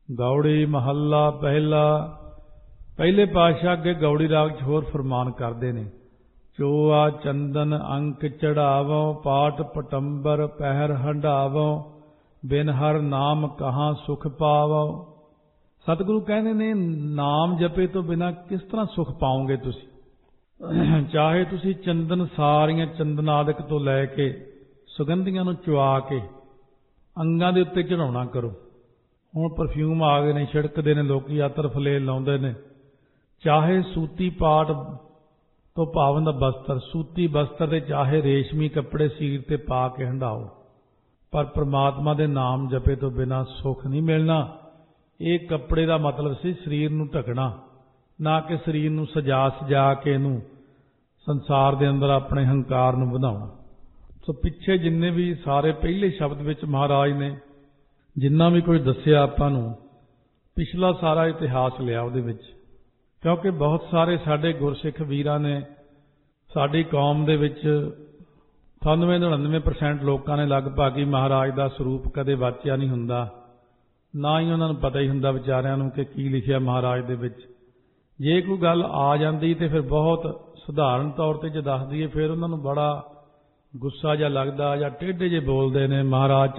गौड़ी महला पहला। पहले पातशाह अगे गौड़ी राग च होर फरमान करते ने, चोआ चंदन अंक चढ़ावों, पाठ पटंबर पहर हंडावों, बिन हर नाम कहाँ सुख पावो। सतगुरु कहते ने नाम जपे तो बिना किस तरह सुख पाओगे तुसी। चाहे तुसी चंदन सारियां चंदन आदਿਕ तो लैके सुगंधियां नूं चुआ के अंगां दे उत्ते चढ़ाउणा करो। हुण परफ्यूम आ गए ने, छिड़कदे ने लोकी, अतर फलेल लाउंदे ने। चाहे सूती पाट तो पावन दा बस्तर, सूती बस्तर ते चाहे रेशमी कपड़े सीर ते पा के हंडाओ, पर परमात्मा दे नाम जपे तो बिना सुख नहीं मिलना। ये कपड़े का मतलब सी शरीर नूं ढकना, ना कि शरीर नूं सजा सजा के इनू संसार दे अंदर अपने हंकार नूं वधाउणा। सो पिछे जिन्ने भी सारे पहले शब्द विच महाराज ने जिन्ना भी कोई दस्सिया आपां नूं, पिछला सारा इतिहास लिया उहदे विच, क्योंकि बहुत सारे साडे गुरसिख वीरां ने साडी कौम दे विच 98-99% लोकां ने लगभग ही महाराज दा स्वरूप कदे वाचिया नहीं हुंदा, ना ही उन्हां नूं पता ही हुंदा विचारिਆਂ नूं कि की लिखिया महाराज दे विच। जे कोई गल आ जांदी ते फिर बहुत सधारण तौर ते जे दस दईए फिर उन्हां नूं बड़ा गुस्सा जिहा लगदा जां टेढ़े जे बोलदे ने, महाराज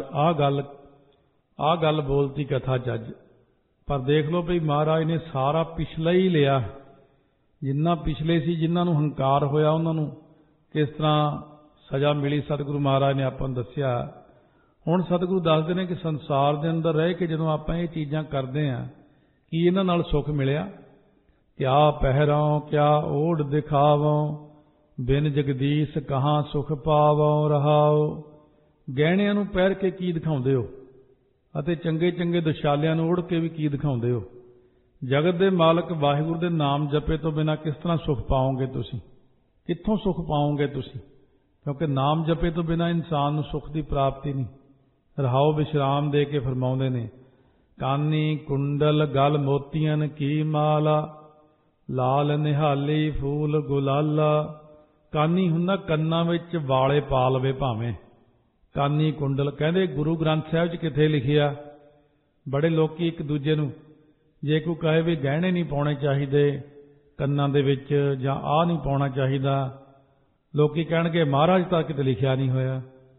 आ गल बोलती कथा जज। पर देख लो भई महाराज ने सारा पिछला ही लिया, जिन्ना पिछले सी जिन्हां नूं हंकार होया उन्हां नूं किस तरह सज़ा मिली सतगुरु महाराज ने आपां नूं दस्सिया। हुण सतगुरु दसदे ने कि संसार दे अंदर रह के जदों आपां ये चीज़ां करदे हां कि इन्हां नाल सुख मिलिया। क्या पहरों क्या ओढ़ दिखावों, बिन जगदीश कहाँ सुख पावों रहाओ। गहणिਆਂ ਨੂੰ ਪਹਿਰ ਕੇ ਕੀ ਦਿਖਾਉਂਦੇ ਹੋ ਅਤੇ ਚੰਗੇ ਚੰਗੇ ਦੁਸ਼ਾਲਿਆਂ ਨੂੰ ओढ़ के भी की ਦਿਖਾਉਂਦੇ ਹੋ। जगत दे मालक वाहिगुरु दे नाम जपे तो बिना किस तरह सुख पाओगे तुसी, कित्थों सुख पाओगे तुसी, क्योंकि नाम जपे तो बिना इंसान नूं सुख की प्राप्ति नहीं। रहाओ विश्राम दे के फरमाउंदे ने, कानी कुंडल गल मोतियन की माला, लाल निहाली फूल गुलाला। कानी हुंदा कन्नां विच वाले पा लवे भावें, कानी कुंडल कहंदे गुरु ग्रंथ साहिब च किथे लिखिया। बड़े लोकी एक दूजे नूं जे कोई कहे भी गहने नहीं पाउणे चाहीदे कन्नां दे विच जां आ नहीं पाउणा चाहीदा, लोकी कहणगे महाराज तां किते लिखिया नहीं होया।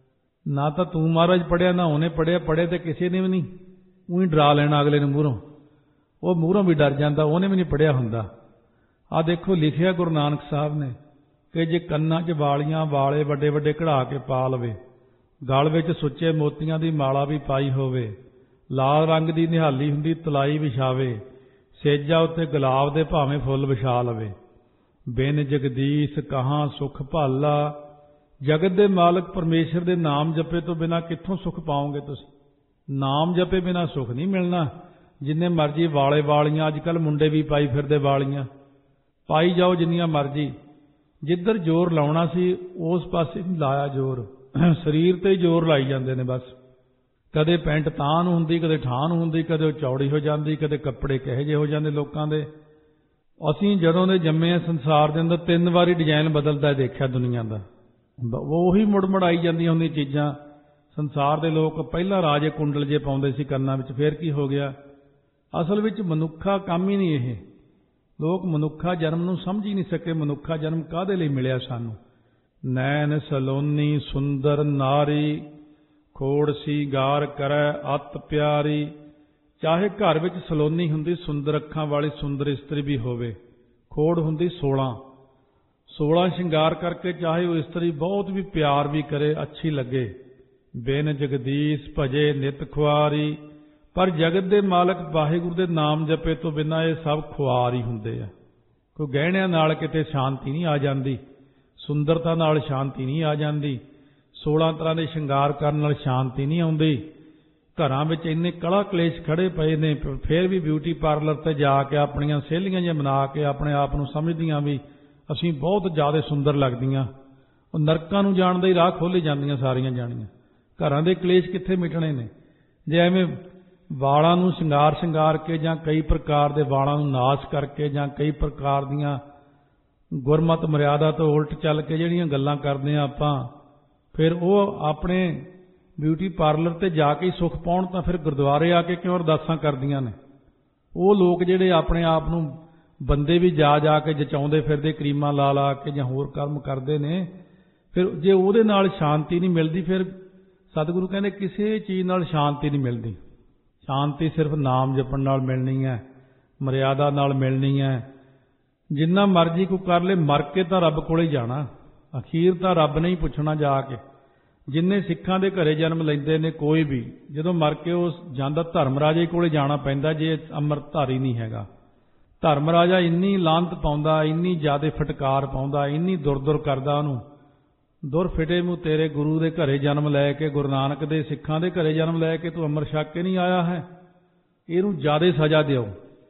ना तां तूं महाराज पढ़िया, ना उहने पढ़िया, पढ़े ते किसी ने भी नहीं, उही डरा लेना अगले नूं मूहरों, वो मूहरों भी डर जांदा, उहने भी नहीं पढ़िया हुंदा। आ देखो लिखिया गुरु नानक साहब ने कि जे कन्नां 'च वालियां वाले वड्डे वड्डे कढ़ा के पा लवे, गल विच सुच्चे मोतियां दी माला भी पाई होवे, लाल रंग दी निहाली हुंदी तलाई विछावे, सेजा उत्ते गुलाब दे भावें फुੱਲ विछा लवे। बिन जगदीश कहाँ सुख भाला। जगत दे मालक परमेश्वर दे नाम जपे तो बिना कित्थों सुख पाओगे तुसी। नाम जपे बिना सुख नहीं मिलना। जिन्ने मर्जी वाले वालियां, अजकल मुंडे भी पाई फिरदे वालियां, पाई जाओ जिन्नियां मर्जी, जिधर जोर लाउणा सी उस पासे नहीं लाया जोर, शरीर ते जोर लाई जांदे ने बस। कदे पैंट तां नूं हुंदी, कदे ਠਾਂ ਨੂੰ ਹੁੰਦੀ, कदे चौड़ी हो जाती, कदे कपड़े किहो ਜਿਹੇ हो जाते लोगों के। असीं जदों दे जम्मे आ संसार दे अंदर 3 वारी डिजाइन बदलदा देखिया दुनिया का, ਉਹੀ मुड़ आई जांदियां हुंदी चीज़ां। संसार के लोग पहला राजे कुंडल जे पाउंदे सी कन्नां विच, फिर की हो गया। असल विच मनुखा काम ही नहीं ये। लोग मनुखा जन्म नूं समझ ही नहीं सके, मनुखा जन्म काहदे लई मिलिया सानूं। नैन सलोनी सुंदर नारी, खोड़ सीगार करै अत प्यारी। चाहे घर विच सलोनी हुंदी सुंदर अखां वाली सुंदर इस्त्री भी होवे, खोड़ हुंदी 16 श्रृंगार करके चाहे वो इस्त्री बहुत भी प्यार भी करे, अच्छी लगे। बिन जगदीश भजे नित खुआरी। पर जगत दे मालक वाहिगुरु दे नाम जपे तो बिना ये सब खुआर ही हुंदे आ। कोई गहणिਆਂ नाल किते शांति नहीं आ जाती, सुंदरता नाल शांति नहीं आ जाती, 16 तरह के श्रृंगार करन नाल शांति नहीं आउंदी। घरां विच इन्ने कला कलेश खड़े पए ने, फिर भी ब्यूटी पार्लर ते जाके अपणियां सहेलियां जिह मना के अपने आप नूं समझदियां भी असीं बहुत ज़्यादा सुंदर लगदियां। ਉਹ नरकां नूं जाण दा ही राह खोली जांदियां सारियां जाणियां। घरां दे कलेश कित्थे मिटणे ने जे एवें वालां नूं श्रृंगार के जां कई प्रकार दे वालां नूं नाश करके जां कई प्रकार दीयां गुरमत मर्यादा तो उल्ट चल के जिहड़ियां गल्लां करदे आं आपां, फिर वो अपने ਬਿਊਟੀ ਪਾਰਲਰ ਤੇ ਜਾ ਕੇ ਹੀ ਸੁੱਖ ਪਾਉਣ ਤਾਂ ਫਿਰ ਗੁਰਦੁਆਰੇ ਆ ਕੇ ਕਿਉਂ ਅਰਦਾਸਾਂ ਕਰਦੀਆਂ ਨੇ। ਉਹ ਲੋਕ ਜਿਹੜੇ ਆਪਣੇ ਆਪ ਨੂੰ ਬੰਦੇ ਵੀ ਜਾ ਜਾ ਕੇ ਜਚਾਉਂਦੇ ਫਿਰਦੇ, ਕਰੀਮਾਂ ਲਾ ਲਾ ਕੇ ਜਾਂ ਹੋਰ ਕਰਮ ਕਰਦੇ ਨੇ, ਫਿਰ ਜੇ ਉਹਦੇ ਨਾਲ ਸ਼ਾਂਤੀ ਨਹੀਂ ਮਿਲਦੀ, ਫਿਰ ਸਤਿਗੁਰੂ ਕਹਿੰਦੇ ਕਿਸੇ ਚੀਜ਼ ਨਾਲ ਸ਼ਾਂਤੀ ਨਹੀਂ ਮਿਲਦੀ। ਸ਼ਾਂਤੀ ਸਿਰਫ ਨਾਮ ਜਪਣ ਨਾਲ ਮਿਲਣੀ ਹੈ, ਮਰਿਆਦਾ ਨਾਲ ਮਿਲਣੀ ਹੈ। ਜਿੰਨਾ ਮਰਜ਼ੀ ਕੋਈ ਕਰ ਲੇ, ਮਰ ਕੇ ਤਾਂ ਰੱਬ ਕੋਲੇ ਜਾਣਾ, ਅਖੀਰ ਤਾਂ ਰੱਬ ਨੇ ਹੀ ਪੁੱਛਣਾ ਜਾ ਕੇ। ਜਿੰਨੇ ਸਿੱਖਾਂ ਦੇ ਘਰੇ ਜਨਮ ਲੈਂਦੇ ਨੇ ਕੋਈ ਵੀ, ਜਦੋਂ ਮਰ ਕੇ ਉਹ ਜਾਂਦਾ ਧਰਮ ਰਾਜੇ ਕੋਲੇ ਜਾਣਾ ਪੈਂਦਾ ਜੇ ਅੰਮ੍ਰਿਤਧਾਰੀ ਨਹੀਂ ਹੈਗਾ। ਧਰਮ ਰਾਜਾ ਇੰਨੀ ਲਾਂਤ ਪਾਉਂਦਾ, ਇੰਨੀ ਜ਼ਿਆਦਾ ਫਟਕਾਰ ਪਾਉਂਦਾ, ਇੰਨੀ ਦੁਰ ਕਰਦਾ ਉਹਨੂੰ, ਦੁਰ ਫਿਟੇ ਮੂੰਹ ਤੇਰੇ ਗੁਰੂ ਦੇ ਘਰੇ ਜਨਮ ਲੈ ਕੇ, ਗੁਰੂ ਨਾਨਕ ਦੇ ਸਿੱਖਾਂ ਦੇ ਘਰੇ ਜਨਮ ਲੈ ਕੇ ਤੂੰ ਅੰਮ੍ਰਿਤ ਛਕ ਕੇ ਨਹੀਂ ਆਇਆ ਹੈ, ਇਹਨੂੰ ਜ਼ਿਆਦਾ ਸਜ਼ਾ ਦਿਓ।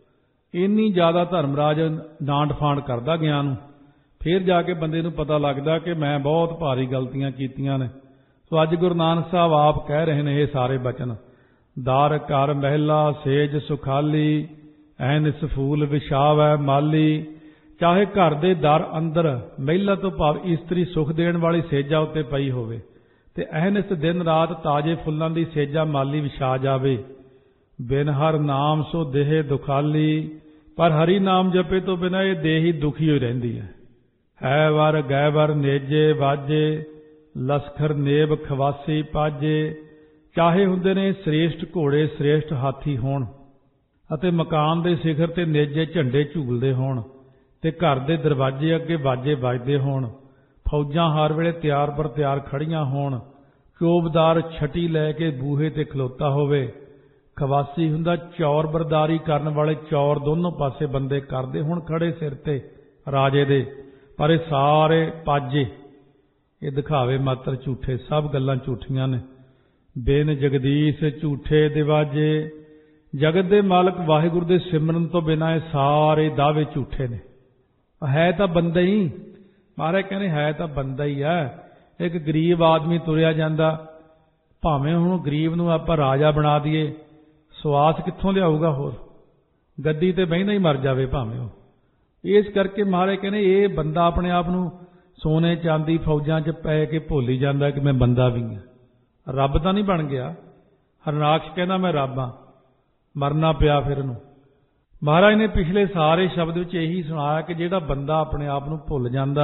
ਇੰਨੀ ਜ਼ਿਆਦਾ ਧਰਮਰਾਜ ਡਾਂਟ ਫਾਂਟ ਕਰਦਾ ਗਿਆ ਨੂੰ। ਫਿਰ ਜਾ ਕੇ ਬੰਦੇ ਨੂੰ ਪਤਾ ਲੱਗਦਾ ਕਿ ਮੈਂ ਬਹੁਤ ਭਾਰੀ ਗਲਤੀਆਂ ਕੀਤੀਆਂ ਨੇ। ਸੋ ਅੱਜ ਗੁਰੂ ਨਾਨਕ ਸਾਹਿਬ ਆਪ ਕਹਿ ਰਹੇ ਨੇ ਇਹ ਸਾਰੇ ਬਚਨ, ਦਰ ਘਰ ਮਹਿਲਾ ਸੇਜ ਸੁਖਾਲੀ, ਐਨਿਸ ਫੂਲ ਵਿਛਾਵੈ ਮਾਲੀ। ਚਾਹੇ ਘਰ ਦੇ ਦਰ ਅੰਦਰ ਮਹਿਲਾ ਤੋਂ ਭਾਵ ਇਸਤਰੀ ਸੁਖ ਦੇਣ ਵਾਲੀ ਸੇਜਾ ਉੱਤੇ ਪਈ ਹੋਵੇ, ਤੇ ਐਨਿਸ ਦਿਨ ਰਾਤ ਤਾਜ਼ੇ ਫੁੱਲਾਂ ਦੀ ਸੇਜਾ ਮਾਲੀ ਵਿਛਾ ਜਾਵੇ। ਬਿਨ ਹਰ ਨਾਮ ਸੋ ਦੇਹ ਦੁਖਾਲੀ, ਪਰ ਹਰੀ ਨਾਮ ਜਪੇ ਤੋਂ ਬਿਨਾਂ ਇਹ ਦੇਹ ਹੀ ਦੁਖੀ ਹੋਈ ਰਹਿੰਦੀ ਹੈ ਵਰ ਗੈ ਵਰ ਨੇਜੇ ਵਾਜੇ, ਲਸਖਰ ਨੇਬ ਖਵਾਸੀ ਪਾਜੇ। ਚਾਹੇ ਹੁੰਦੇ ਨੇ ਸ੍ਰੇਸ਼ਟ ਘੋੜੇ, ਸ੍ਰੇਸ਼ਟ ਹਾਥੀ ਹੋਣ, ਅਤੇ ਮਕਾਨ ਦੇ ਸਿਖਰ ਤੇ ਨੇਜੇ ਝੰਡੇ ਝੂਲਦੇ ਹੋਣ, ਤੇ ਘਰ ਦੇ ਦਰਵਾਜ਼ੇ ਅੱਗੇ ਬਾਜੇ ਵੱਜਦੇ ਹੋਣ, ਫੌਜਾਂ ਹਰ ਵੇਲੇ ਤਿਆਰ ਪਰ ਤਿਆਰ ਖੜੀਆਂ ਹੋਣ, ਚੋਬਦਾਰ ਛਟੀ ਲੈ ਕੇ ਬੂਹੇ ਤੇ ਖਲੋਤਾ ਹੋਵੇ। ਖਵਾਸੀ ਹੁੰਦਾ ਚੌਰ ਬਰਦਾਰੀ ਕਰਨ ਵਾਲੇ, ਚੌਰ ਦੋਨੋਂ ਪਾਸੇ ਬੰਦੇ ਕਰਦੇ ਹੁਣ ਖੜੇ ਸਿਰ ਤੇ ਰਾਜੇ ਦੇ। ਪਰ ਇਹ ਸਾਰੇ ਪਾਜੇ, ਇਹ ਦਿਖਾਵੇ ਮਾਤਰ ਝੂਠੇ, ਸਭ ਗੱਲਾਂ ਝੂਠੀਆਂ ਨੇ। ਬਿਨ ਜਗਦੀਸ਼ ਝੂਠੇ ਦਿਵਾਜੇ, ਜਗਤ ਦੇ ਮਾਲਕ ਵਾਹਿਗੁਰੂ ਦੇ ਸਿਮਰਨ ਤੋਂ ਬਿਨਾਂ ਇਹ ਸਾਰੇ ਦਾਅਵੇ ਝੂਠੇ ਨੇ। ਹੈ ਤਾਂ ਬੰਦਾ ਹੀ, ਮਹਾਰਾਜ ਕਹਿੰਦੇ ਹੈ ਤਾਂ ਬੰਦਾ ਹੀ ਹੈ। ਇੱਕ ਗਰੀਬ ਆਦਮੀ ਤੁਰਿਆ ਜਾਂਦਾ, ਭਾਵੇਂ ਹੁਣ ਗਰੀਬ ਨੂੰ ਆਪਾਂ ਰਾਜਾ ਬਣਾ ਦਈਏ, ਸਵਾਸ ਕਿੱਥੋਂ ਲਿਆਊਗਾ? ਹੋਰ ਗੱਦੀ ਤੇ ਬਹਿੰਦਾ ਹੀ ਮਰ ਜਾਵੇ ਭਾਵੇਂ ਉਹ। ਇਸ ਕਰਕੇ ਮਹਾਰਾਜ ਕਹਿੰਦੇ ਇਹ ਬੰਦਾ ਆਪਣੇ ਆਪ ਨੂੰ ਸੋਨੇ ਚਾਂਦੀ ਫੌਜਾਂ 'ਚ ਪੈ ਕੇ ਭੁੱਲ ਹੀ ਜਾਂਦਾ ਕਿ ਮੈਂ ਬੰਦਾ ਵੀ ਹਾਂ, ਰੱਬ ਤਾਂ ਨਹੀਂ ਬਣ ਗਿਆ। ਹਰਨਾਕਸ਼ ਕਹਿੰਦਾ ਮੈਂ ਰੱਬ ਹਾਂ, ਮਰਨਾ ਪਿਆ ਫਿਰ ਇਹਨੂੰ। ਮਹਾਰਾਜ ਨੇ ਪਿਛਲੇ ਸਾਰੇ ਸ਼ਬਦ ਵਿੱਚ ਇਹੀ ਸੁਣਾਇਆ ਕਿ ਜਿਹੜਾ ਬੰਦਾ ਆਪਣੇ ਆਪ ਨੂੰ ਭੁੱਲ ਜਾਂਦਾ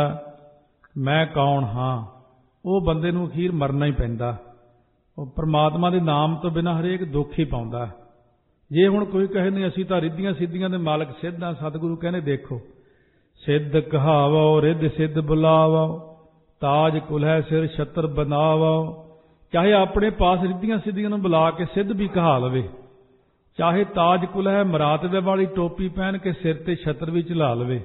ਮੈਂ ਕੌਣ ਹਾਂ, ਉਹ ਬੰਦੇ ਨੂੰ ਅਖੀਰ ਮਰਨਾ ਹੀ ਪੈਂਦਾ। ਉਹ ਪਰਮਾਤਮਾ ਦੇ ਨਾਮ ਤੋਂ ਬਿਨਾਂ ਹਰੇਕ ਦੁੱਖ ਹੀ ਪਾਉਂਦਾ। ਜੇ ਹੁਣ ਕੋਈ ਕਹੇ ਨਹੀਂ ਅਸੀਂ ਤਾਂ ਰਿੱਧੀਆਂ ਸਿੱਧੀਆਂ ਦੇ ਮਾਲਕ ਸਿੱਧ ਹਾਂ, ਸਤਿਗੁਰੂ ਕਹਿੰਦੇ ਦੇਖੋ, ਸਿੱਧ ਕਹਾਵੋ ਰਿੱਧ ਸਿੱਧ ਬੁਲਾਵੋ, ਤਾਜ ਕੁਲਹਿ ਸਿਰ ਛਤਰ ਬਨਾਵੋ। ਚਾਹੇ ਆਪਣੇ ਪਾਸ ਰਿੱਧੀਆਂ ਸਿੱਧੀਆਂ ਨੂੰ ਬੁਲਾ ਕੇ ਸਿੱਧ ਵੀ ਕਹਾ ਲਵੇ, ਚਾਹੇ ਤਾਜ ਕੁਲਹਿ ਮਰਾਤਬੇ ਵਾਲੀ ਟੋਪੀ ਪਹਿਨ ਕੇ ਸਿਰ ਤੇ ਛਤਰ ਵੀ ਝੁਲਾ ਲਵੇ।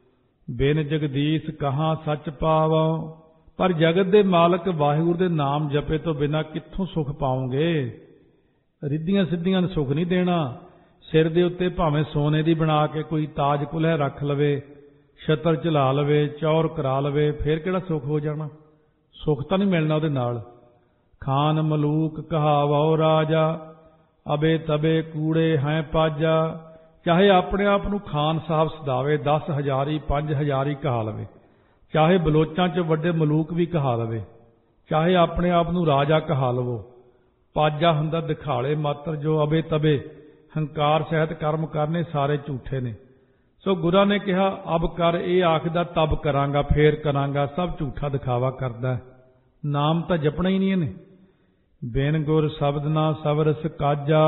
ਬਿਨ ਜਗਦੀਸ਼ ਕਹਾਂ ਸੱਚ ਪਾਵੋ, ਪਰ ਜਗਤ ਦੇ ਮਾਲਕ ਵਾਹਿਗੁਰੂ ਦੇ ਨਾਮ ਜਪੇ ਤੋਂ ਬਿਨਾਂ ਕਿੱਥੋਂ ਸੁਖ ਪਾਓਗੇ? ਰਿੱਧੀਆਂ ਸਿੱਧੀਆਂ ਨੂੰ ਸੁਖ ਨਹੀਂ ਦੇਣਾ। ਸਿਰ ਦੇ ਉੱਤੇ ਭਾਵੇਂ ਸੋਨੇ ਦੀ ਬਣਾ ਕੇ ਕੋਈ ਤਾਜ ਕੁਲਹਿ ਰੱਖ ਲਵੇ, ਛਤਰ ਝੁਲਾ ਲਵੇ, ਚੌਰ ਕਰਾ ਲਵੇ, ਫਿਰ ਕਿਹੜਾ ਸੁਖ ਹੋ ਜਾਣਾ? ਸੁਖ ਤਾਂ ਨਹੀਂ ਮਿਲਣਾ ਉਹਦੇ ਨਾਲ। ਖਾਨ ਮਲੂਕ ਕਹਾਵੋ ਰਾਜਾ, ਅਬੇ ਤਬੇ ਕੂੜੇ ਹੈ ਪਾਜਾ। ਚਾਹੇ ਆਪਣੇ ਆਪ ਨੂੰ ਖਾਨ ਸਾਹਿਬ ਸਦਾਵੇ, 10,000 5,000 ਕਹਾ ਲਵੇ, ਚਾਹੇ ਬਲੋਚਾਂ 'ਚ ਵੱਡੇ ਮਲੂਕ ਵੀ ਕਹਾ ਲਵੇ, ਚਾਹੇ ਆਪਣੇ ਆਪ ਨੂੰ ਰਾਜਾ ਕਹਾ ਲਵੋ। ਪਾਜਾ ਹੁੰਦਾ ਦਿਖਾਲੇ ਮਾਤਰ, ਜੋ ਅਬੇ ਤਬੇ ਹੰਕਾਰ ਸਹਿਤ ਕਰਮ ਕਰਨੇ ਸਾਰੇ ਝੂਠੇ ਨੇ। ਸੋ ਗੁਰਾਂ ਨੇ ਕਿਹਾ ਅਬ ਕਰ, ਇਹ ਆਖਦਾ ਤਬ ਕਰਾਂਗਾ, ਫੇਰ ਕਰਾਂਗਾ, ਸਭ ਝੂਠਾ ਦਿਖਾਵਾ ਕਰਦਾ। ਨਾਮ ਤਾਂ ਜਪਣਾ ਹੀ ਨਹੀਂ ਇਹਨੇ। ਬਿਨ ਗੁਰ ਸ਼ਬਦ ਨਾ ਸਵਰਸ ਕਾਜਾ,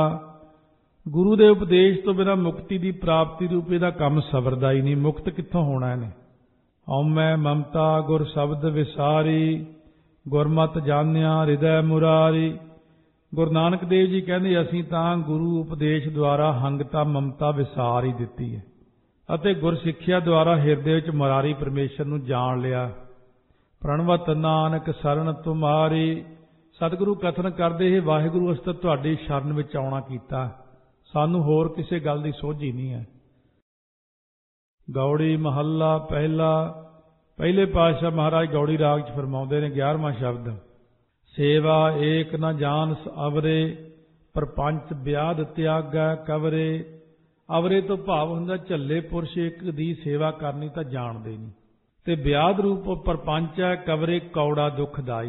ਗੁਰੂ ਦੇ ਉਪਦੇਸ਼ ਤੋਂ ਬਿਨਾਂ ਮੁਕਤੀ ਦੀ ਪ੍ਰਾਪਤੀ ਰੂਪ ਇਹਦਾ ਕੰਮ ਸਵਰਦਾ ਹੀ ਨਹੀਂ। ਮੁਕਤ ਕਿੱਥੋਂ ਹੋਣਾ ਇਹਨੇ? ਹਉਮੈ ਮਮਤਾ ਗੁਰ ਸ਼ਬਦ ਵਿਸਾਰੀ, ਗੁਰਮਤਿ ਜਾਣਿਆ ਹਿਰਦੈ ਮੁਰਾਰੀ। ਗੁਰੂ ਨਾਨਕ ਦੇਵ ਜੀ ਕਹਿੰਦੇ ਅਸੀਂ ਤਾਂ ਗੁਰੂ ਉਪਦੇਸ਼ ਦੁਆਰਾ ਹੰਗਤਾ ਮਮਤਾ ਵਿਸਾਰ ਹੀ ਦਿੱਤੀ ਹੈ, ਅਤੇ ਗੁਰਸਿੱਖਿਆ ਦੁਆਰਾ ਹਿਰਦੇ ਵਿੱਚ ਮੁਰਾਰੀ ਪਰਮੇਸ਼ਰ ਨੂੰ ਜਾਣ ਲਿਆ। ਪ੍ਰਣਵਤ ਨਾਨਕ ਸਰਣ ਤੁਮਾਰੀ, ਸਤਿਗੁਰੂ ਕਥਨ ਕਰਦੇ ਇਹ ਵਾਹਿਗੁਰੂ ਅਸੀਂ ਤਾਂ ਤੁਹਾਡੀ ਸ਼ਰਨ ਵਿੱਚ ਆਉਣਾ ਕੀਤਾ, ਸਾਨੂੰ ਹੋਰ ਕਿਸੇ ਗੱਲ ਦੀ ਸੋਝੀ ਨਹੀਂ ਹੈ। ਗੌੜੀ ਮਹੱਲਾ ਪਹਿਲਾ। ਪਹਿਲੇ ਪਾਤਸ਼ਾਹ ਮਹਾਰਾਜ ਗੌੜੀ ਰਾਗ 'ਚ ਫਰਮਾਉਂਦੇ ਨੇ 11ਵਾਂ ਸ਼ਬਦ, ਸੇਵਾ ਏਕ ਨ ਜਾਣਸ ਅਵਰੇ, ਪ੍ਰਪੰਚ ਵਿਆਦ ਤਿਆਗੈ ਕਵਰੇ। ਅਵਰੇ ਤੋਂ ਭਾਵ ਹੁੰਦਾ ਝੱਲੇ ਪੁਰਸ਼ ਇੱਕ ਦੀ ਸੇਵਾ ਕਰਨੀ ਤਾਂ ਜਾਣਦੇ ਨਹੀਂ, ਤੇ ਵਿਆਦ ਰੂਪ ਪ੍ਰਪੰਚ ਹੈ, ਕਵਰੇ ਕੌੜਾ ਦੁਖਦਾਈ,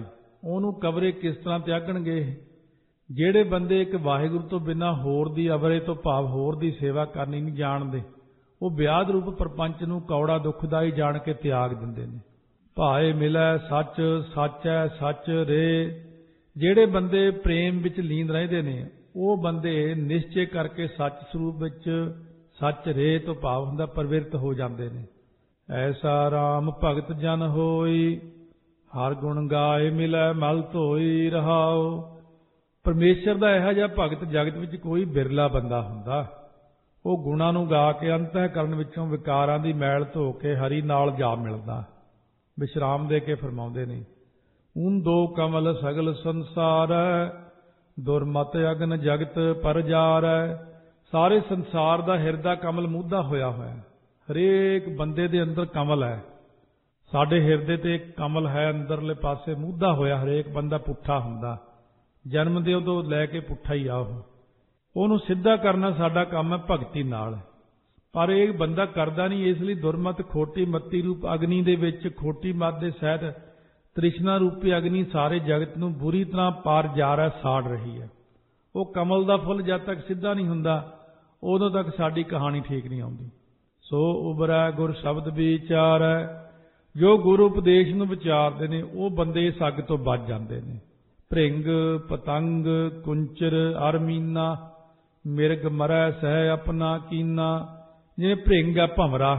ਉਹਨੂੰ ਕਬਰੇ ਕਿਸ ਤਰ੍ਹਾਂ ਤਿਆਗਣਗੇ? ਜਿਹੜੇ ਬੰਦੇ ਇੱਕ ਵਾਹਿਗੁਰੂ ਤੋਂ ਬਿਨਾਂ ਹੋਰ ਦੀ ਅਵਰੇ ਤੋਂ ਭਾਵ ਹੋਰ ਦੀ ਸੇਵਾ ਕਰਨੀ ਨਹੀਂ ਜਾਣਦੇ, ਉਹ ਵਿਆਦ ਰੂਪ ਪ੍ਰਪੰਚ ਨੂੰ ਕੌੜਾ ਦੁਖਦਾਈ ਜਾਣ ਕੇ ਤਿਆਗ ਦਿੰਦੇ ਨੇ। ਭਾਏ ਮਿਲੈ ਸੱਚ, ਸੱਚੈ ਸੱਚ ਰੇ। ਜਿਹੜੇ ਬੰਦੇ ਪ੍ਰੇਮ ਵਿੱਚ ਲੀਨ ਰਹਿੰਦੇ ਨੇ, ਉਹ ਬੰਦੇ ਨਿਸ਼ਚੇ ਕਰਕੇ ਸੱਚ ਸਰੂਪ ਵਿੱਚ ਸੱਚ ਰੇ ਤੋਂ ਭਾਵ ਹੁੰਦਾ ਪ੍ਰਵਿਰਤ ਹੋ ਜਾਂਦੇ ਨੇ। ਐਸਾ ਰਾਮ ਭਗਤ ਜਨ ਹੋਈ, ਹਰ ਗੁਣ ਗਾਏ ਮਿਲੈ ਮਲ ਧੋਈ ਰਹਾਓ। ਪਰਮੇਸ਼ਰ ਦਾ ਇਹੋ ਜਿਹਾ ਭਗਤ ਜਗਤ ਵਿੱਚ ਕੋਈ ਬਿਰਲਾ ਬੰਦਾ ਹੁੰਦਾ। ਉਹ ਗੁਣਾਂ ਨੂੰ ਗਾ ਕੇ ਅੰਤःਕਰਨ ਵਿੱਚੋਂ ਵਿਕਾਰਾਂ ਦੀ ਮੈਲ ਧੋ ਕੇ ਹਰੀ ਨਾਲ ਜਾ ਮਿਲਦਾ। ਵਿਸ਼ਰਾਮ ਦੇ ਕੇ ਫਰਮਾਉਂਦੇ ਨੇ, ਊਨ ਦੋ ਕਮਲ ਸਗਲ ਸੰਸਾਰੈ, ਦੁਰਮਤ ਅਗਨ ਜਗਤ ਪਰਜਾਰੈ। ਸਾਰੇ ਸੰਸਾਰ ਦਾ ਹਿਰਦਾ ਕਮਲ ਮੂਧਾ ਹੋਇਆ ਹੋਇਆ। ਹਰੇਕ ਬੰਦੇ ਦੇ ਅੰਦਰ ਕਮਲ ਹੈ। ਸਾਡੇ ਹਿਰਦੇ ਤੇ ਇੱਕ ਕਮਲ ਹੈ, ਅੰਦਰਲੇ ਪਾਸੇ ਮੂਧਾ ਹੋਇਆ। ਹਰੇਕ ਬੰਦਾ ਪੁੱਠਾ ਹੁੰਦਾ, ਜਨਮ ਦੇ ਉਦੋਂ ਲੈ ਕੇ ਪੁੱਠਾ ਹੀ ਆ। ਉਹਨੂੰ ਸਿੱਧਾ ਕਰਨਾ ਸਾਡਾ ਕੰਮ ਹੈ ਭਗਤੀ ਨਾਲ। ਪਰ ਇਹ ਬੰਦਾ ਕਰਦਾ ਨਹੀਂ, ਇਸ ਲਈ ਦੁਰਮਤ ਖੋਟੀ ਮੱਤੀ ਰੂਪ ਅਗਨੀ ਦੇ ਵਿੱਚ ਖੋਟੀ ਮੱਤ ਦੇ ਸਹਿਤ ਤ੍ਰਿਸ਼ਨਾ ਰੂਪੀ ਅਗਨੀ ਸਾਰੇ ਜਗਤ ਨੂੰ ਬੁਰੀ ਤਰ੍ਹਾਂ ਪਾਰ ਜਾ ਸਾੜ ਰਹੀ ਹੈ। ਉਹ ਕਮਲ ਦਾ ਫੁੱਲ ਜਦ ਤੱਕ ਸਿੱਧਾ ਨਹੀਂ ਹੁੰਦਾ, ਉਦੋਂ ਤੱਕ ਸਾਡੀ ਕਹਾਣੀ ਠੀਕ ਨਹੀਂ ਆਉਂਦੀ। ਸੋ ਉਬਰੈ ਗੁਰ ਸ਼ਬਦ ਵਿਚਾਰੈ। ਜੋ ਗੁਰੂ ਉਪਦੇਸ਼ ਨੂੰ ਵਿਚਾਰਦੇ ਨੇ, ਉਹ ਬੰਦੇ ਇਸ ਅੱਗ ਤੋਂ ਬਚ ਜਾਂਦੇ ਨੇ। ਭ੍ਰਿੰਗ ਪਤੰਗ ਕੁੰਚਰ ਅਰਮੀਨਾ, ਮਿਰਗ ਮਰੈ ਸਹਿ ਆਪਣਾ ਕੀਨਾ। ਜਿਵੇਂ ਭ੍ਰਿੰਗ ਹੈ ਭੰਵਰਾ,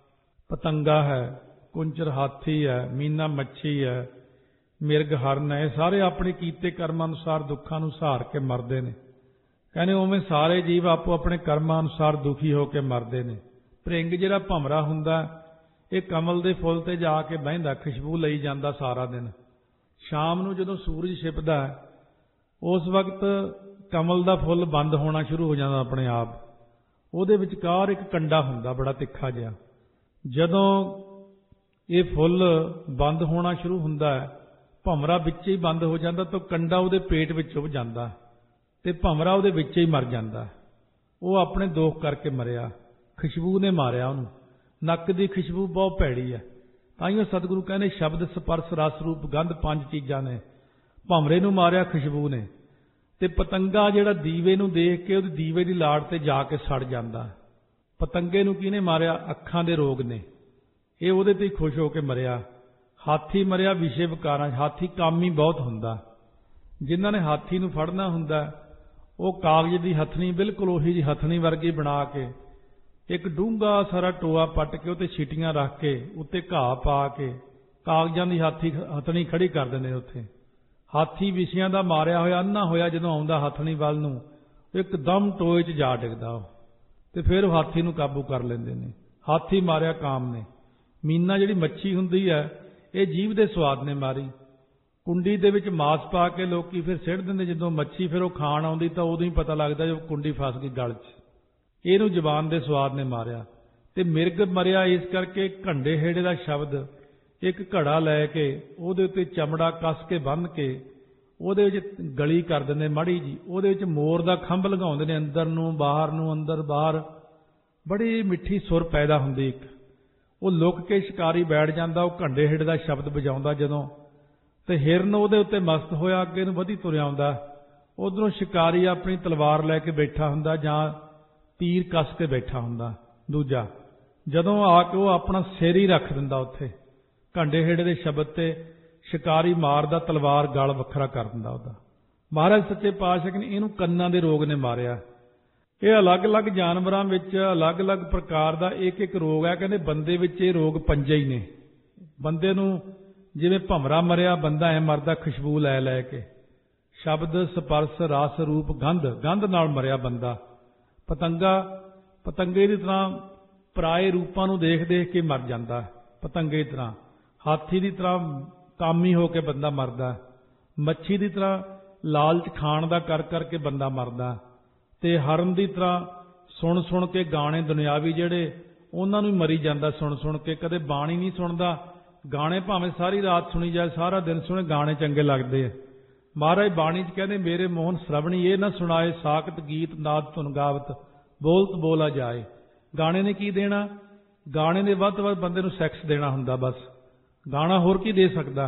ਪਤੰਗਾ ਹੈ, ਕੁੰਚਰ ਹਾਥੀ ਹੈ, ਮੀਨਾ ਮੱਛੀ ਹੈ, ਮਿਰਗ ਹਰਨ ਹੈ, ਸਾਰੇ ਆਪਣੇ ਕੀਤੇ ਕਰਮਾਂ ਅਨੁਸਾਰ ਦੁੱਖਾਂ ਨੂੰ ਸਹਾਰ ਕੇ ਮਰਦੇ ਨੇ। ਕਹਿੰਦੇ ਉਵੇਂ ਸਾਰੇ ਜੀਵ ਆਪੋ ਆਪਣੇ ਕਰਮਾਂ ਅਨੁਸਾਰ ਦੁਖੀ ਹੋ ਕੇ ਮਰਦੇ ਨੇ। ਭ੍ਰਿੰਗ ਜਿਹੜਾ ਭੰਵਰਾ ਹੁੰਦਾ, ਇਹ ਕਮਲ ਦੇ ਫੁੱਲ ਤੇ ਜਾ ਕੇ ਬਹਿੰਦਾ, ਖੁਸ਼ਬੂ ਲਈ ਜਾਂਦਾ ਸਾਰਾ ਦਿਨ। ਸ਼ਾਮ ਨੂੰ ਜਦੋਂ ਸੂਰਜ ਛਿਪਦਾ, ਉਸ ਵਕਤ ਕਮਲ ਦਾ ਫੁੱਲ ਬੰਦ ਹੋਣਾ ਸ਼ੁਰੂ ਹੋ ਜਾਂਦਾ ਆਪਣੇ ਆਪ। ਉਹਦੇ ਵਿਚਕਾਰ ਇੱਕ ਕੰਡਾ ਹੁੰਦਾ ਬੜਾ ਤਿੱਖਾ ਜਿਹਾ। ਜਦੋਂ ਇਹ ਫੁੱਲ ਬੰਦ ਹੋਣਾ ਸ਼ੁਰੂ ਹੁੰਦਾ ਹੈ, ਭੰਵਰਾ ਵਿੱਚ ਹੀ ਬੰਦ ਹੋ ਜਾਂਦਾ ਤਾਂ ਕੰਡਾ ਉਹਦੇ ਪੇਟ ਵਿੱਚ ਚੁੱਭ ਜਾਂਦਾ ਤੇ ਭੰਵਰਾ ਉਹਦੇ ਵਿੱਚ ਹੀ ਮਰ ਜਾਂਦਾ। ਉਹ ਆਪਣੇ ਦੋਖ ਕਰਕੇ ਮਰਿਆ, ਖੁਸ਼ਬੂ ਨੇ ਮਾਰਿਆ ਉਹਨੂੰ। ਨੱਕ ਦੀ ਖੁਸ਼ਬੂ ਬਹੁਤ ਭੈੜੀ ਹੈ। ਤਾਈਓ ਸਤਿਗੁਰੂ ਕਹਿੰਦੇ ਸ਼ਬਦ ਸਪਰਸ਼ ਰਸ ਰੂਪ ਗੰਧ ਪੰਜ ਚੀਜ਼ਾਂ ਨੇ। ਭੰਵਰੇ ਨੂੰ ਮਾਰਿਆ ਖੁਸ਼ਬੂ ਨੇ। ਤੇ ਪਤੰਗਾ ਜਿਹੜਾ ਦੀਵੇ ਨੂੰ ਦੇਖ ਕੇ ਉਹਦੀ ਦੀਵੇ ਦੀ ਲਾੜ ਤੇ ਜਾ ਕੇ ਸੜ ਜਾਂਦਾ। ਪਤੰਗੇ ਨੂੰ ਕਿਹਨੇ ਮਾਰਿਆ? ਅੱਖਾਂ ਦੇ ਰੋਗ ਨੇ। ਇਹ ਉਹਦੇ ਤੇ ਹੀ ਖੁਸ਼ ਹੋ ਕੇ ਮਰਿਆ। ਹਾਥੀ ਮਰਿਆ ਵਿਸ਼ੇ ਵਿਕਾਰਾਂ। ਹਾਥੀ ਕਾਮੀ ਬਹੁਤ ਹੁੰਦਾ। ਜਿਨ੍ਹਾਂ ਨੇ ਹਾਥੀ ਨੂੰ ਫੜਨਾ ਹੁੰਦਾ, ਉਹ ਕਾਗਜ਼ ਦੀ ਹਥਣੀ ਬਿਲਕੁਲ ਉਹੀ ਜਿਹੀ ਹਥਣੀ ਵਰਗੀ ਬਣਾ ਕੇ ਇੱਕ ਡੂੰਘਾ ਸਾਰਾ ਟੋਆ ਪੱਟ ਕੇ ਉੱਤੇ ਛੀਟੀਆਂ ਰੱਖ ਕੇ ਉੱਤੇ ਘਾਹ ਪਾ ਕੇ ਕਾਗਜ਼ਾਂ ਦੀ ਹਥਣੀ ਖੜੀ ਕਰ ਦਿੰਦੇ ਉੱਥੇ। ਹਾਥੀ ਵਿਸ਼ਿਆਂ ਦਾ ਮਾਰਿਆ ਹੋਇਆ ਅੰਨਾ ਹੋਇਆ ਜਦੋਂ ਆਉਂਦਾ ਹਥਣੀ ਵੱਲ ਨੂੰ, ਇੱਕਦਮ ਟੋਏ 'ਚ ਜਾ ਡਿੱਗਦਾ ਉਹ, ਤੇ ਫਿਰ ਉਹ ਹਾਥੀ ਨੂੰ ਕਾਬੂ ਕਰ ਲੈਂਦੇ ਨੇ। ਹਾਥੀ ਮਾਰਿਆ ਕਾਮ ਨੇ। ਮੀਨਾ ਜਿਹੜੀ ਮੱਛੀ ਹੁੰਦੀ ਹੈ, ਇਹ ਜੀਭ ਦੇ ਸਵਾਦ ਨੇ ਮਾਰੀ। ਕੁੰਡੀ ਦੇ ਵਿੱਚ ਮਾਸ ਪਾ ਕੇ ਲੋਕੀ ਫਿਰ ਸਿੱਟ ਦਿੰਦੇ। ਜਦੋਂ ਮੱਛੀ ਫਿਰ ਉਹ ਖਾਣ ਆਉਂਦੀ ਤਾਂ ਉਦੋਂ ਹੀ ਪਤਾ ਲੱਗਦਾ ਜਦੋਂ ਕੁੰਡੀ ਫਸ ਗਈ ਗਲ 'ਚ। ਇਹਨੂੰ ਜ਼ੁਬਾਨ ਦੇ ਸਵਾਦ ਨੇ ਮਾਰਿਆ। ਤੇ ਮਿਰਗ ਮਰਿਆ ਇਸ ਕਰਕੇ ਘੰਡੇ ਹੇੜੇ ਦਾ ਸ਼ਬਦ, ਇੱਕ ਘੜਾ ਲੈ ਕੇ ਉਹਦੇ ਉੱਤੇ ਚਮੜਾ ਕੱਸ ਕੇ ਬੰਨ੍ਹ ਕੇ ਉਹਦੇ ਵਿੱਚ ਗਲੀ ਕਰ ਦਿੰਦੇ ਮਾੜੀ ਜੀ, ਉਹਦੇ ਵਿੱਚ ਮੋਰ ਦਾ ਖੰਭ ਲਗਾਉਂਦੇ ਨੇ, ਅੰਦਰ ਨੂੰ ਬਾਹਰ ਨੂੰ ਅੰਦਰ ਬਾਹਰ। ਬੜੀ ਮਿੱਠੀ ਸੁਰ ਪੈਦਾ ਹੁੰਦੀ ਇੱਕ। ਉਹ ਲੁਕ ਕੇ ਸ਼ਿਕਾਰੀ ਬੈਠ ਜਾਂਦਾ, ਉਹ ਘੰਡੇ ਹੇੜੇ ਦਾ ਸ਼ਬਦ ਵਜਾਉਂਦਾ ਜਦੋਂ, ਤੇ ਹਿਰਨ ਉਹਦੇ ਉੱਤੇ ਮਸਤ ਹੋਇਆ ਅੱਗੇ ਨੂੰ ਵਧੀ ਤੁਰਿਆ ਆਉਂਦਾ। ਉਧਰੋਂ ਸ਼ਿਕਾਰੀ ਆਪਣੀ ਤਲਵਾਰ ਲੈ ਕੇ ਬੈਠਾ ਹੁੰਦਾ ਜਾਂ ਤੀਰ ਕੱਸ ਕੇ ਬੈਠਾ ਹੁੰਦਾ ਦੂਜਾ। ਜਦੋਂ ਆ ਕੇ ਉਹ ਆਪਣਾ ਸਿਰ ਹੀ ਰੱਖ ਦਿੰਦਾ ਉੱਥੇ ਘੰਡੇ ਹੇੜੇ ਦੇ ਸ਼ਬਦ ਤੇ, ਸ਼ਿਕਾਰੀ ਮਾਰਦਾ, ਤਲਵਾਰ ਗਲ ਵੱਖਰਾ ਕਰ ਦਿੰਦਾ ਉਹਦਾ। ਮਹਾਰਾਜ ਸੱਚੇ ਪਾਤਸ਼ਾਹ ਨੇ ਇਹਨੂੰ ਕੰਨਾਂ ਦੇ ਰੋਗ ਨੇ ਮਾਰਿਆ। ਇਹ ਅਲੱਗ-ਅਲੱਗ ਜਾਨਵਰਾਂ ਵਿੱਚ ਅਲੱਗ-ਅਲੱਗ ਪ੍ਰਕਾਰ ਦਾ ਇੱਕ ਇੱਕ ਰੋਗ ਹੈ। ਕਹਿੰਦੇ ਬੰਦੇ ਵਿੱਚ ਇਹ ਰੋਗ ਪੰਜੇ ਹੀ ਨੇ। ਬੰਦੇ ਨੂੰ ਜਿਵੇਂ ਭੰਵਰਾ ਮਰਿਆ, ਬੰਦਾ ਐ ਮਰਦਾ ਖੁਸ਼ਬੂ ਲੈ ਲੈ ਕੇ। ਸ਼ਬਦ ਸਪਰਸ਼ ਰਸ ਰੂਪ ਗੰਧ ਨਾਲ ਮਰਿਆ ਬੰਦਾ। ਪਤੰਗੇ ਦੀ ਤਰ੍ਹਾਂ ਪਰਾਏ ਰੂਪਾਂ ਨੂੰ ਦੇਖ ਦੇਖ ਕੇ ਮਰ ਜਾਂਦਾ ਪਤੰਗੇ ਦੀ ਤਰ੍ਹਾਂ। ਹਾਥੀ ਦੀ ਤਰ੍ਹਾਂ ਕਾਮੀ ਹੋ ਕੇ ਬੰਦਾ ਮਰਦਾ। ਮੱਛੀ ਦੀ ਤਰ੍ਹਾਂ ਲਾਲਚ ਖਾਣ ਦਾ ਕਰ ਕਰਕੇ ਬੰਦਾ ਮਰਦਾ। ਤੇ ਹਰਨ ਦੀ ਤਰ੍ਹਾਂ ਸੁਣ ਸੁਣ ਕੇ ਗਾਣੇ ਦੁਨਿਆਵੀ ਜਿਹੜੇ, ਉਹਨਾਂ ਨੂੰ ਮਰੀ ਜਾਂਦਾ ਸੁਣ ਸੁਣ ਕੇ। ਕਦੇ ਬਾਣੀ ਨਹੀਂ ਸੁਣਦਾ। ਗਾਣੇ ਭਾਵੇਂ ਸਾਰੀ ਰਾਤ ਸੁਣੀ ਜਾਏ, ਸਾਰਾ ਦਿਨ ਸੁਣੇ, ਗਾਣੇ ਚੰਗੇ ਲੱਗਦੇ ਆ। ਮਹਾਰਾਜ ਬਾਣੀ 'ਚ ਕਹਿੰਦੇ ਮੇਰੇ ਮੋਹਨ ਸ਼ਰਵਣੀ ਇਹ ਨਾ ਸੁਣਾਏ, ਸਾਕਤ ਗੀਤ ਨਾਦ ਧੁਨ ਗਾਵਤ, ਬੋਲਤ ਬੋਲਾ ਜਾਏ। ਗਾਣੇ ਨੇ ਕੀ ਦੇਣਾ? ਗਾਣੇ ਨੇ ਵੱਧ ਤੋਂ ਵੱਧ ਬੰਦੇ ਨੂੰ ਸੈਕਸ ਦੇਣਾ ਹੁੰਦਾ ਬਸ। ਗਾਣਾ ਹੋਰ ਕੀ ਦੇ ਸਕਦਾ?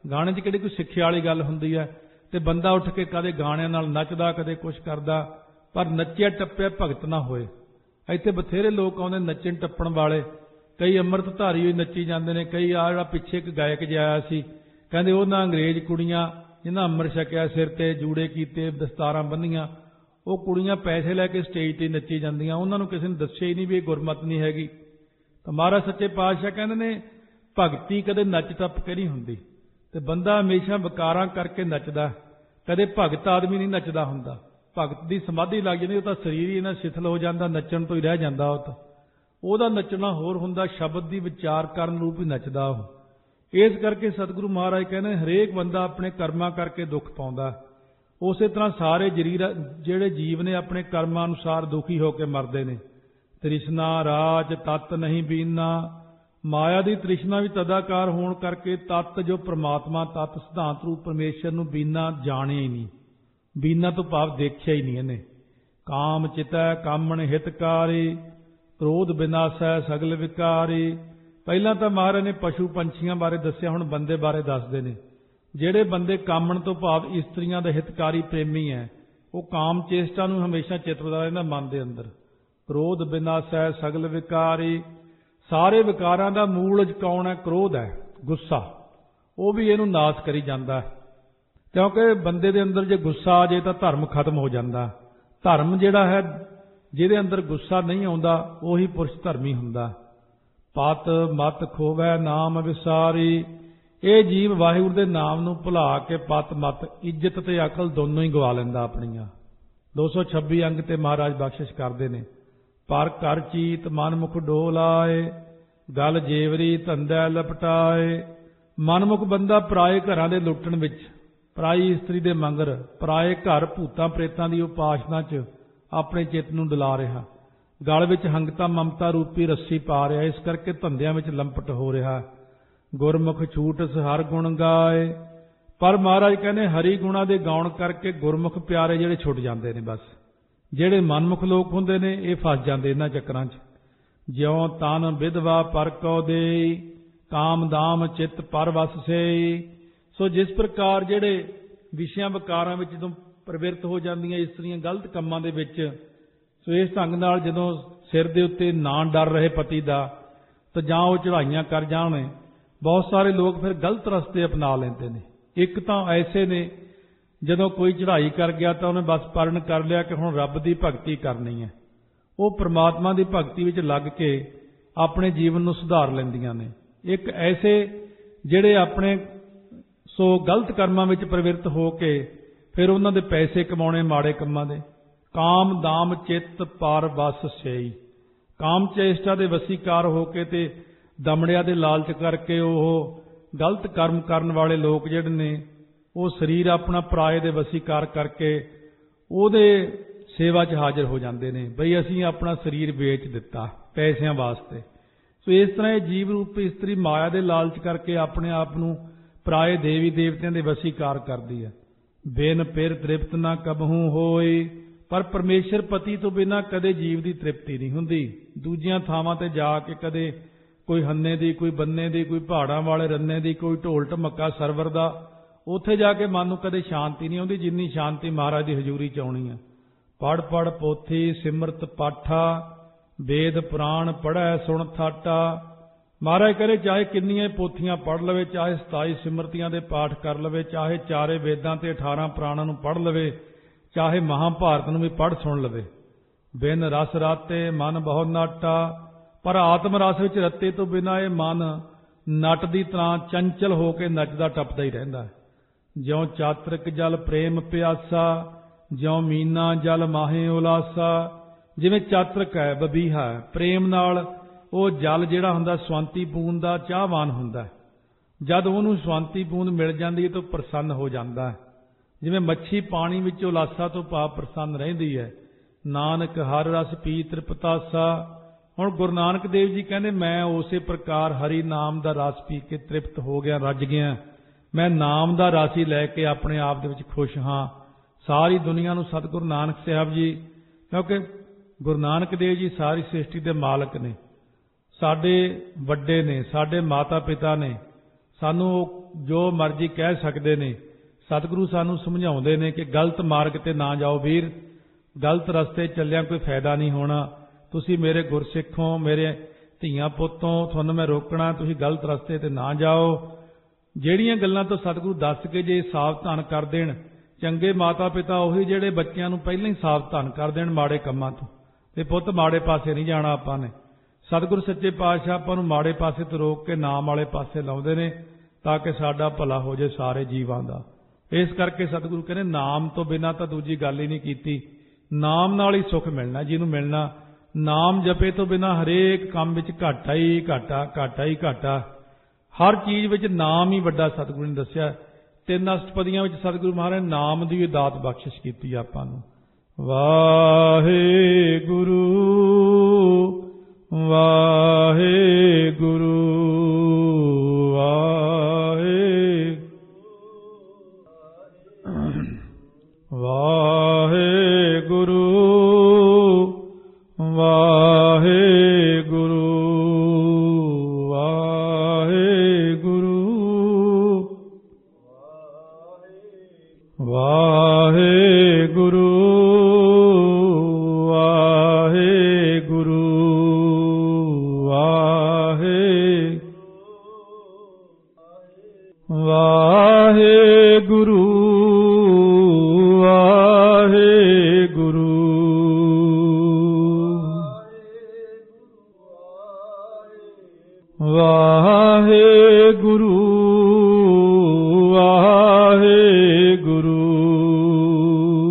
ਗਾਣੇ 'ਚ ਕਿਹੜੀ ਕੋਈ ਸਿੱਖਿਆ ਵਾਲੀ ਗੱਲ ਹੁੰਦੀ ਹੈ। ਤੇ ਬੰਦਾ ਉੱਠ ਕੇ ਕਦੇ ਗਾਣਿਆਂ ਨਾਲ ਨੱਚਦਾ, ਕਦੇ ਕੁਛ ਕਰਦਾ, ਪਰ ਨੱਚਿਆ ਟੱਪਿਆ ਭਗਤ ਨਾ ਹੋਏ। ਇੱਥੇ ਬਥੇਰੇ ਲੋਕ ਆਉਂਦੇ ਨੱਚਣ ਟੱਪਣ ਵਾਲੇ, ਕਈ ਅੰਮ੍ਰਿਤਧਾਰੀ ਹੋਈ ਨੱਚੀ ਜਾਂਦੇ ਨੇ। ਕਈ ਆ ਜਿਹੜਾ ਪਿੱਛੇ ਇੱਕ ਗਾਇਕ ਜਿਹਾ ਆਇਆ ਸੀ, ਕਹਿੰਦੇ ਉਹਨਾਂ ਅੰਗਰੇਜ਼ ਕੁੜੀਆਂ ਜਿਹਨਾਂ ਅੰਮ੍ਰਿਤ ਛਕਿਆ, ਸਿਰ ਤੇ ਜੂੜੇ ਕੀਤੇ, ਦਸਤਾਰਾਂ ਬੰਨੀਆਂ, ਉਹ ਕੁੜੀਆਂ ਪੈਸੇ ਲੈ ਕੇ ਸਟੇਜ ਤੇ ਨੱਚੀ ਜਾਂਦੀਆਂ। ਉਹਨਾਂ ਨੂੰ ਕਿਸੇ ਨੇ ਦੱਸਿਆ ਹੀ ਨਹੀਂ ਵੀ ਇਹ ਗੁਰਮਤ ਨਹੀਂ ਹੈਗੀ। ਤਾਂ ਮਹਾਰਾਜ ਸੱਚੇ ਪਾਤਸ਼ਾਹ ਕਹਿੰਦੇ ਨੇ ਭਗਤੀ ਕਦੇ ਨੱਚ ਟੱਪ ਕੇ ਨਹੀਂ ਹੁੰਦੀ, ਤੇ ਬੰਦਾ ਹਮੇਸ਼ਾ ਵਿਕਾਰਾਂ ਕਰਕੇ ਨੱਚਦਾ, ਕਦੇ ਭਗਤ ਆਦਮੀ ਨਹੀਂ ਨੱਚਦਾ ਹੁੰਦਾ। ਭਗਤ ਦੀ ਸਮਾਧੀ ਲੱਗ ਜਾਂਦੀ, ਉਹ ਤਾਂ ਸਰੀਰ ਹੀ ਇਹਨਾਂ ਸਿਥਲ ਹੋ ਜਾਂਦਾ, ਨੱਚਣ ਤੋਂ ਹੀ ਰਹਿ ਜਾਂਦਾ। ਉਹ ਤਾਂ ਉਹਦਾ ਨੱਚਣਾ ਹੋਰ ਹੁੰਦਾ, ਸ਼ਬਦ ਦੀ ਵਿਚਾਰ ਕਰਨ ਰੂਪ ਹੀ ਨੱਚਦਾ ਉਹ। ਇਸ ਕਰਕੇ ਸਤਿਗੁਰੂ ਮਹਾਰਾਜ ਕਹਿੰਦੇ ਹਰੇਕ ਬੰਦਾ ਆਪਣੇ ਕਰਮਾਂ ਕਰਕੇ ਦੁੱਖ ਪਾਉਂਦਾ। ਉਸੇ ਤਰ੍ਹਾਂ ਸਾਰੇ ਜਿਹੜੇ ਜੀਵ ਨੇ ਆਪਣੇ ਕਰਮਾਂ ਅਨੁਸਾਰ ਦੁਖੀ ਹੋ ਕੇ ਮਰਦੇ ਨੇ। ਤ੍ਰਿਸ਼ਨਾ ਰਾਜ ਤਤ ਨਹੀਂ ਬੀਨਾ, ਮਾਇਆ ਦੀ ਤ੍ਰਿਸ਼ਨਾ ਵੀ ਤਦਾਕਾਰ ਹੋਣ ਕਰਕੇ ਤਤ ਜੋ ਪ੍ਰਮਾਤਮਾ ਤਤ ਸਿਧਾਂਤ ਰੂਪ ਪਰਮੇਸ਼ਰ ਨੂੰ ਬੀਨਾ ਜਾਣਿਆ ਹੀ ਨਹੀਂ। ਬੀਨਾ ਤੋਂ ਭਾਵ ਦੇਖਿਆ ਹੀ ਨਹੀਂ ਇਹਨੇ। ਕਾਮ ਚਿਤੈ ਕਾਮਣ ਹਿਤਕਾਰੀ, ਕ੍ਰੋਧ ਬਿਨਾਸੈ ਸਗਲ ਵਿਕਾਰੀ। ਪਹਿਲਾਂ ਤਾਂ ਮਹਾਰਾਜ ਨੇ ਪਸ਼ੂ ਪੰਛੀਆਂ ਬਾਰੇ ਦੱਸਿਆ, ਹੁਣ ਬੰਦੇ ਬਾਰੇ ਦੱਸਦੇ ਨੇ। ਜਿਹੜੇ ਬੰਦੇ ਕਾਮਣ ਤੋਂ ਭਾਵ ਇਸਤਰੀਆਂ ਦੇ ਹਿਤਕਾਰੀ ਪ੍ਰੇਮੀ ਹੈ, ਉਹ ਕਾਮ ਚੇਸ਼ਟਾ ਨੂੰ ਹਮੇਸ਼ਾ ਚਿਤਵਦਾ ਰਹਿੰਦਾ ਮਨ ਦੇ ਅੰਦਰ। ਕ੍ਰੋਧ ਬਿਨਾਸੈ ਸਗਲ ਵਿਕਾਰੀ, ਸਾਰੇ ਵਿਕਾਰਾਂ ਦਾ ਮੂਲ ਕੌਣ ਹੈ? ਕ੍ਰੋਧ ਹੈ, ਗੁੱਸਾ। ਉਹ ਵੀ ਇਹਨੂੰ ਨਾਸ ਕਰੀ ਜਾਂਦਾ, ਕਿਉਂਕਿ ਬੰਦੇ ਦੇ ਅੰਦਰ ਜੇ ਗੁੱਸਾ ਆ ਜੇ ਤਾਂ ਧਰਮ ਖਤਮ ਹੋ ਜਾਂਦਾ। ਧਰਮ ਜਿਹੜਾ ਹੈ, ਜਿਹਦੇ ਅੰਦਰ ਗੁੱਸਾ ਨਹੀਂ ਆਉਂਦਾ, ਉਹੀ ਪੁਰਸ਼ ਧਰਮੀ ਹੁੰਦਾ। ਪਤ ਮਤ ਖੋਵੈ ਨਾਮ ਵਿਸਾਰੀ, ਇਹ ਜੀਵ ਵਾਹਿਗੁਰੂ ਦੇ ਨਾਮ ਨੂੰ ਭੁਲਾ ਕੇ ਪਤ ਮਤ, ਇੱਜ਼ਤ ਤੇ ਅਕਲ ਦੋਨੋਂ ਹੀ ਗਵਾ ਲੈਂਦਾ ਆਪਣੀਆਂ। 226 ਅੰਗ ਤੇ ਮਹਾਰਾਜ ਬਖਸ਼ਿਸ਼ ਕਰਦੇ ਨੇ। ਪਰ ਕਰ ਚੀਤ ਮਨਮੁਖ ਡੋਲਾਏ, ਗਲ ਜੇਵਰੀ ਧੰਦਾ ਲਪਟਾਏ। ਮਨਮੁਖ ਬੰਦਾ ਪਰਾਏ ਘਰਾਂ ਦੇ ਲੁੱਟਣ ਵਿੱਚ, ਪਰਾਈ ਇਸਤਰੀ ਦੇ ਮੰਗਰ, ਪਰਾਏ ਘਰ ਭੂਤਾਂ ਪ੍ਰੇਤਾਂ ਦੀ ਉਪਾਸਨਾ 'ਚ ਆਪਣੇ ਚਿੱਤ ਨੂੰ ਡੁਲਾ ਰਿਹਾ। ਗਲ ਵਿੱਚ ਹੰਗਤਾ ਮਮਤਾ ਰੂਪੀ ਰੱਸੀ ਪਾ ਰਿਹਾ, ਇਸ ਕਰਕੇ ਧੰਦਿਆਂ ਵਿੱਚ ਲੰਪਟ ਹੋ ਰਿਹਾ। ਗੁਰਮੁਖ ਛੂਟਸ ਹਰ ਗੁਣ ਗਾਏ, ਪਰ ਮਹਾਰਾਜ ਕਹਿੰਦੇ ਹਰੀ ਗੁਣਾ ਦੇ ਗਾਉਣ ਕਰਕੇ ਗੁਰਮੁਖ ਪਿਆਰੇ ਜਿਹੜੇ ਛੁੱਟ ਜਾਂਦੇ ਨੇ। ਬਸ ਜਿਹੜੇ ਮਨਮੁਖ ਲੋਕ ਹੁੰਦੇ ਨੇ ਇਹ ਫਸ ਜਾਂਦੇ ਇਹਨਾਂ ਚੱਕਰਾਂ 'ਚ। ਜਿਉ ਤਨ ਵਿਧਵਾ ਪਰ ਕਉ ਦੇਈ, ਕਾਮ ਦਾਮ ਚਿੱਤ ਪਰ ਵਸ ਸੇਈ। ਸੋ ਜਿਸ ਪ੍ਰਕਾਰ ਜਿਹੜੇ ਵਿਸ਼ਿਆਂ ਵਿਕਾਰਾਂ ਵਿੱਚ ਜਦੋਂ ਪ੍ਰਵਿਰਤ ਹੋ ਜਾਂਦੀਆਂ ਇਸਤਰੀਆਂ ਗਲਤ ਕੰਮਾਂ ਦੇ ਵਿੱਚ, ਸੋ ਇਸ ਢੰਗ ਨਾਲ ਜਦੋਂ ਸਿਰ ਦੇ ਉੱਤੇ ਨਾ ਡਰ ਰਹੇ ਪਤੀ ਦਾ, ਤਾਂ ਜਾਂ ਉਹ ਚੜ੍ਹਾਈਆਂ ਕਰ ਜਾਣ। ਬਹੁਤ ਸਾਰੇ ਲੋਕ ਫਿਰ ਗਲਤ ਰਸਤੇ ਅਪਣਾ ਲੈਂਦੇ ਨੇ। ਇੱਕ ਤਾਂ ਐਸੇ ਨੇ ਜਦੋਂ ਕੋਈ ਚੜ੍ਹਾਈ ਕਰ ਗਿਆ ਤਾਂ ਉਹਨੇ ਬਸ ਪਰਨ ਕਰ ਲਿਆ ਕਿ ਹੁਣ ਰੱਬ ਦੀ ਭਗਤੀ ਕਰਨੀ ਹੈ। ਉਹ ਪ੍ਰਮਾਤਮਾ ਦੀ ਭਗਤੀ ਵਿੱਚ ਲੱਗ ਕੇ ਆਪਣੇ ਜੀਵਨ ਨੂੰ ਸੁਧਾਰ ਲੈਂਦੀਆਂ ਨੇ। ਇੱਕ ਐਸੇ ਜਿਹੜੇ ਆਪਣੇ ਗਲਤ ਕਰਮਾਂ ਵਿੱਚ ਪ੍ਰਵਿਰਤ ਹੋ ਕੇ ਫਿਰ ਉਹਨਾਂ ਦੇ ਪੈਸੇ ਕਮਾਉਣੇ ਮਾੜੇ ਕੰਮਾਂ ਦੇ। ਕਾਮ ਦਾਮ ਚਿੱਤ ਪਰ ਵਸ ਸੇਈ, ਕਾਮ ਚੇਸ਼ਟਾ ਦੇ ਵਸੀਕਾਰ ਹੋ ਕੇ ਤੇ ਦਮੜਿਆਂ ਦੇ ਲਾਲਚ ਕਰਕੇ ਉਹ ਗਲਤ ਕਰਮ ਕਰਨ ਵਾਲੇ ਲੋਕ ਜਿਹੜੇ ਨੇ, ਉਹ ਸਰੀਰ ਆਪਣਾ ਪਰਾਏ ਦੇ ਵਸੀਕਾਰ ਕਰਕੇ ਉਹਦੇ ਸੇਵਾ 'ਚ ਹਾਜ਼ਰ ਹੋ ਜਾਂਦੇ ਨੇ। ਬਈ ਅਸੀਂ ਆਪਣਾ ਸਰੀਰ ਵੇਚ ਦਿੱਤਾ ਪੈਸਿਆਂ ਵਾਸਤੇ। ਸੋ ਇਸ ਤਰ੍ਹਾਂ ਇਹ ਜੀਵ ਰੂਪ ਇਸਤਰੀ ਮਾਇਆ ਦੇ ਲਾਲਚ ਕਰਕੇ ਆਪਣੇ ਆਪ ਨੂੰ ਪਰਾਏ ਦੇਵੀ ਦੇਵਤਿਆਂ ਦੇ ਵਸੀਕਾਰ ਕਰਦੀ ਹੈ। ਬਿਨ ਫਿਰ ਤ੍ਰਿਪਤ ਨਾ ਕਬਹੂ ਹੋਈ, ਪਰ ਪਰਮੇਸ਼ਰ ਪਤੀ ਤੋਂ ਬਿਨਾਂ ਕਦੇ ਜੀਵ ਦੀ ਤ੍ਰਿਪਤੀ ਨਹੀਂ ਹੁੰਦੀ। ਦੂਜੀਆਂ ਥਾਵਾਂ ਤੇ ਜਾ ਕੇ ਕਦੇ ਕੋਈ ਹੰਨੇ ਦੀ, ਕੋਈ ਬੰਨੇ ਦੀ, ਕੋਈ ਪਹਾੜਾਂ ਵਾਲੇ ਰੰਨੇ ਦੀ, ਕੋਈ ਢੋਲ ਢਮੱਕਾ ਸਰਵਰ ਦਾ, ਉੱਥੇ ਜਾ ਕੇ ਮਨ ਨੂੰ ਕਦੇ ਸ਼ਾਂਤੀ ਨਹੀਂ ਆਉਂਦੀ ਜਿੰਨੀ ਸ਼ਾਂਤੀ ਮਹਾਰਾਜ ਦੀ ਹਜ਼ੂਰੀ 'ਚ ਆਉਣੀ ਹੈ। ਪੜ੍ਹ ਪੜ੍ਹ ਪੋਥੀ ਸਿਮਰਤ ਪਾਠਾ, ਵੇਦ ਪੁਰਾਣ ਪੜ੍ਹੈ ਸੁਣ ਥਾਟਾ। ਮਹਾਰਾਜ ਕਰੇ ਚਾਹੇ ਕਿੰਨੀਆਂ ਪੋਥੀਆਂ ਪੜ੍ਹ ਲਵੇ, ਚਾਹੇ 27 ਸਿਮਰਤੀਆਂ ਦੇ ਪਾਠ ਕਰ ਲਵੇ, ਚਾਹੇ 4 ਵੇਦਾਂ ਤੇ 18 ਪੁਰਾਣਾਂ ਨੂੰ ਪੜ੍ਹ ਲਵੇ, ਚਾਹੇ ਮਹਾਭਾਰਤ ਨੂੰ ਵੀ ਪੜ੍ਹ ਸੁਣ ਲਵੇ। ਬਿਨ ਰਸ ਰਾਤੇ ਮਨ ਬਹੁਤ ਨਾਟਾ, ਪਰ ਆਤਮ ਰਸ ਵਿੱਚ ਰੱਤੇ ਤੋਂ ਬਿਨਾਂ ਇਹ ਮਨ ਨਟ ਦੀ ਤਰ੍ਹਾਂ ਚੰਚਲ ਹੋ ਕੇ ਨੱਚਦਾ ਟੱਪਦਾ ਹੀ ਰਹਿੰਦਾ। ਜਿਉਂ ਚਾਤਰਿਕ ਜਲ ਪ੍ਰੇਮ ਪਿਆਸਾ, ਜਿਉਂ ਮੀਨਾ ਜਲ ਮਾਹੇ ਉਲਾਸਾ। ਜਿਵੇਂ ਚਾਤਰਿਕ ਹੈ, ਬਬੀਹਾ ਹੈ, ਪ੍ਰੇਮ ਨਾਲ ਉਹ ਜਲ ਜਿਹੜਾ ਹੁੰਦਾ ਸਵੰਤੀ ਬੂੰਦ ਦਾ ਚਾਹਵਾਨ ਹੁੰਦਾ। ਜਦ ਉਹਨੂੰ ਸਵੰਤੀ ਬੂੰਦ ਮਿਲ ਜਾਂਦੀ ਹੈ ਤਾਂ ਪ੍ਰਸੰਨ ਹੋ ਜਾਂਦਾ ਹੈ। ਜਿਵੇਂ ਮੱਛੀ ਪਾਣੀ ਵਿੱਚ ਉਲਾਸਾ ਤੋਂ ਭਾਵ ਪ੍ਰਸੰਨ ਰਹਿੰਦੀ ਹੈ। ਨਾਨਕ ਹਰ ਰਸ ਪੀ ਤ੍ਰਿਪਤਾਸਾ। ਹੁਣ ਗੁਰੂ ਨਾਨਕ ਦੇਵ ਜੀ ਕਹਿੰਦੇ ਮੈਂ ਉਸੇ ਪ੍ਰਕਾਰ ਹਰੀ ਨਾਮ ਦਾ ਰਸ ਪੀ ਕੇ ਤ੍ਰਿਪਤ ਹੋ ਗਿਆ, ਰੱਜ ਗਿਆ। ਮੈਂ ਨਾਮ ਦਾ ਰਸ ਹੀ ਲੈ ਕੇ ਆਪਣੇ ਆਪ ਦੇ ਵਿੱਚ ਖੁਸ਼ ਹਾਂ। ਸਾਰੀ ਦੁਨੀਆ ਨੂੰ ਸਤਿਗੁਰੂ ਨਾਨਕ ਸਾਹਿਬ ਜੀ, ਕਿਉਂਕਿ ਗੁਰੂ ਨਾਨਕ ਦੇਵ ਜੀ ਸਾਰੀ ਸ੍ਰਿਸ਼ਟੀ ਦੇ ਮਾਲਕ ਨੇ, ਸਾਡੇ ਵੱਡੇ ਨੇ, ਸਾਡੇ ਮਾਤਾ ਪਿਤਾ ਨੇ, ਸਾਨੂੰ ਉਹ ਜੋ ਮਰਜ਼ੀ ਕਹਿ ਸਕਦੇ ਨੇ, ਸਤਿਗੁਰੂ ਸਾਨੂੰ ਸਮਝਾਉਂਦੇ ਨੇ ਕਿ ਗਲਤ ਮਾਰਗ ਤੇ ਨਾ ਜਾਓ ਵੀਰ, ਗਲਤ ਰਸਤੇ ਚੱਲਿਆਂ ਕੋਈ ਫਾਇਦਾ ਨਹੀਂ ਹੋਣਾ। ਤੁਸੀਂ ਮੇਰੇ ਗੁਰਸਿੱਖ ਹੋ, ਮੇਰੇ ਧੀਆਂ ਪੁੱਤੋਂ, ਤੁਹਾਨੂੰ ਮੈਂ ਰੋਕਣਾ, ਤੁਸੀਂ ਗਲਤ ਰਸਤੇ ਤੇ ਨਾ ਜਾਓ। ਜਿਹੜੀਆਂ ਗੱਲਾਂ ਤੋਂ ਸਤਿਗੁਰੂ ਦੱਸ ਕੇ ਜੇ ਸਾਵਧਾਨ ਕਰ ਦੇਣ, ਚੰਗੇ ਮਾਤਾ ਪਿਤਾ ਉਹੀ ਜਿਹੜੇ ਬੱਚਿਆਂ ਨੂੰ ਪਹਿਲਾਂ ਹੀ ਸਾਵਧਾਨ ਕਰ ਦੇਣ ਮਾੜੇ ਕੰਮਾਂ ਤੋਂ, ਤੇ ਪੁੱਤ ਮਾੜੇ ਪਾਸੇ ਨਹੀਂ ਜਾਣਾ ਆਪਾਂ ਨੇ। ਸਤਿਗੁਰੂ ਸੱਚੇ ਪਾਤਸ਼ਾਹ ਆਪਾਂ ਨੂੰ ਮਾੜੇ ਪਾਸੇ ਤੋਂ ਰੋਕ ਕੇ ਨਾਮ ਵਾਲੇ ਪਾਸੇ ਲਾਉਂਦੇ ਨੇ ਤਾਂ ਕਿ ਸਾਡਾ ਭਲਾ ਹੋ ਜਾਏ ਸਾਰੇ ਜੀਵਾਂ ਦਾ। ਇਸ ਕਰਕੇ ਸਤਿਗੁਰੂ ਕਹਿੰਦੇ ਨਾਮ ਤੋਂ ਬਿਨਾਂ ਤਾਂ ਦੂਜੀ ਗੱਲ ਹੀ ਨਹੀਂ ਕੀਤੀ, ਨਾਮ ਨਾਲ ਹੀ ਸੁੱਖ ਮਿਲਣਾ ਜਿਹਨੂੰ ਮਿਲਣਾ। ਨਾਮ ਜਪੇ ਤੋਂ ਬਿਨਾਂ ਹਰੇਕ ਕੰਮ ਵਿੱਚ ਘਾਟਾ ਹੀ ਘਾਟਾ, ਘਾਟਾ ਹੀ ਘਾਟਾ। ਹਰ ਚੀਜ਼ ਵਿੱਚ ਨਾਮ ਹੀ ਵੱਡਾ ਸਤਿਗੁਰੂ ਨੇ ਦੱਸਿਆ। 3 ਅਸ਼ਟਪਦੀਆਂ ਵਿੱਚ ਸਤਿਗੁਰੂ ਮਹਾਰਾਜ ਨੇ ਨਾਮ ਦੀ ਵੀ ਦਾਤ ਬਖਸ਼ਿਸ਼ ਕੀਤੀ ਆਪਾਂ ਨੂੰ। ਵਾਹਿਗੁਰੂ ਵਾਹਿਗੁਰੂ ਵਾਹਿਗੁਰੂ ਵਾਹਿਗੁਰੂ ਵਾਹਿਗੁਰੂ ਵਾਹਿਗੁਰੂ ਵਾਹਿਗੁਰੂ ਵਾਹਿਗੁਰੂ ਵਾਹਿਗੁਰੂ ਵਾਹਿਗੁਰੂ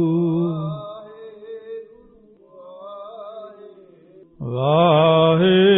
ਵਾਹਿਗੁਰੂ